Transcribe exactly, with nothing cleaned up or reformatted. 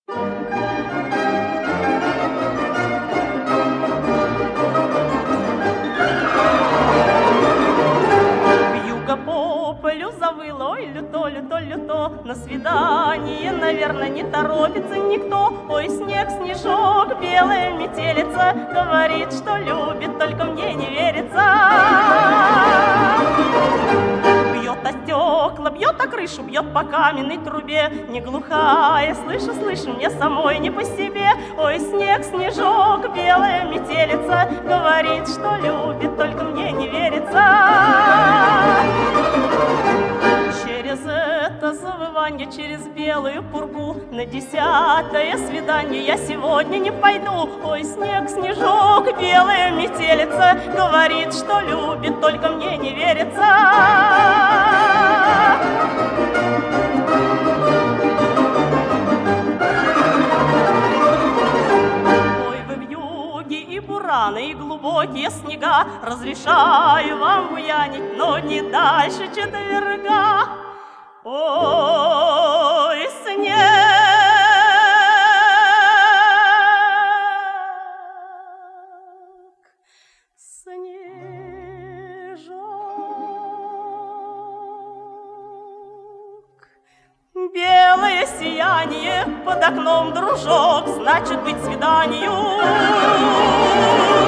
Вьюга по полю завыла, ой, люто, люто, люто. На свидание, наверное, не торопится никто. Ой, снег, снежок, белая метелица, говорит, что любит, только мне не верится. Бьет о стекла, бьет о крышу, бьет по каменной трубе. Не глухая, слышу, слышу, мне самой не по себе. Ой, снег, снежок, белая метелица, говорит, что любит, только мне не верится. Через это завывание, через белую пургу, на десятое свидание я сегодня не пойду. Ой, снег, снежок, белая метелица, говорит, что любит, только мне не верится. Ой, вы вьюги и бураны, и глубокие снега, разрешаю вам буянить, но не дальше четверга. Ой, снег, снежок, белое сияние под окном, дружок, значит быть свиданию.